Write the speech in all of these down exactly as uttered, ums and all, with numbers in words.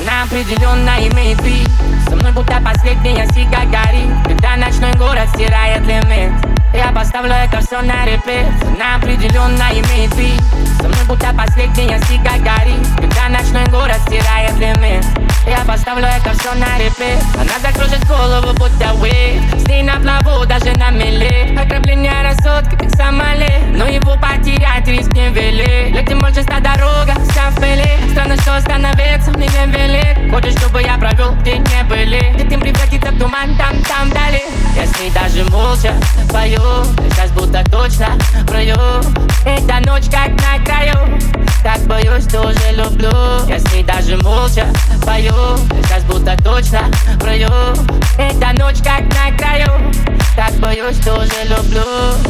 Она определенно имеет вид. Со мной будто последняя сигарет, когда ночной город стирает лимит. Я поставлю это все на репит. Она определенно имеет вид. Со мной будто последняя сигарет, когда ночной город стирает лимит. Я поставлю это все на репит. Она закружит голову, будто уит. С ней на плаву, даже на мели. Ограбление рассудка, как самолет. Но его потерять риск не велик. Летим больше ста дорога, вся в пыли. Странно, что остановиться мне не велик. Хочешь, чтобы я провел, где не были. Где дым превратится в туман, там, там, вдали. Я с ней даже молча пою. Сейчас будто точно прою. Эта ночь как на краю. Так боюсь, тоже люблю. Я с ней даже молча пою. Сейчас будто точно прою. Эта ночь как на краю. Так боюсь, тоже люблю.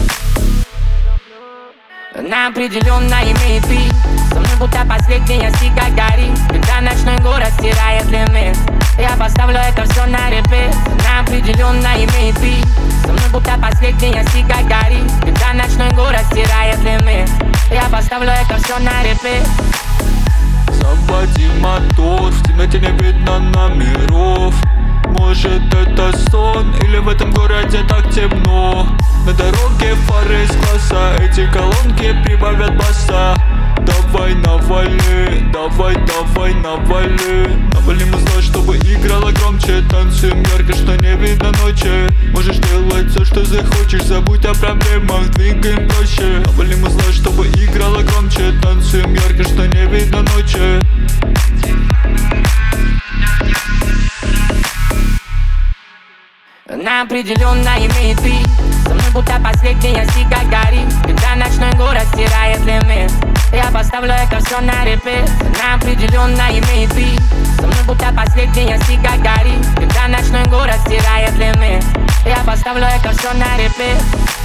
Она определенно имеет вид. Со мной будто последняя сигарет, когда ночной город стирает лимит. Я поставлю это все на репит. Она определенно имеет вид. Со мной будто последняя сигарет, когда ночной город стирает лимит. Я поставлю это все на репит. Заводи мотор, в темноте не видно номеров. Может это сон, или в этом городе так темно. На дороге фары из класса, эти колонки прибавят баса. Давай навали, давай, давай навали. Навалим зло, чтобы играла громче. Танцуем ярко, что не видно ночи. Можешь делать все, что захочешь, забудь о проблемах, двигаем проще. Навалим зло, чтобы играла громче. Танцуем ярко, что не видно ночи. Она определенно имеет вид. Со мной будто последняя сигарет, когда ночной город стирает лимит. Я поставлю это все на репит. Она определенно имеет вид. Со мной будто последняя сигарет, когда ночной город стирает лимит. Я поставлю это все на репит.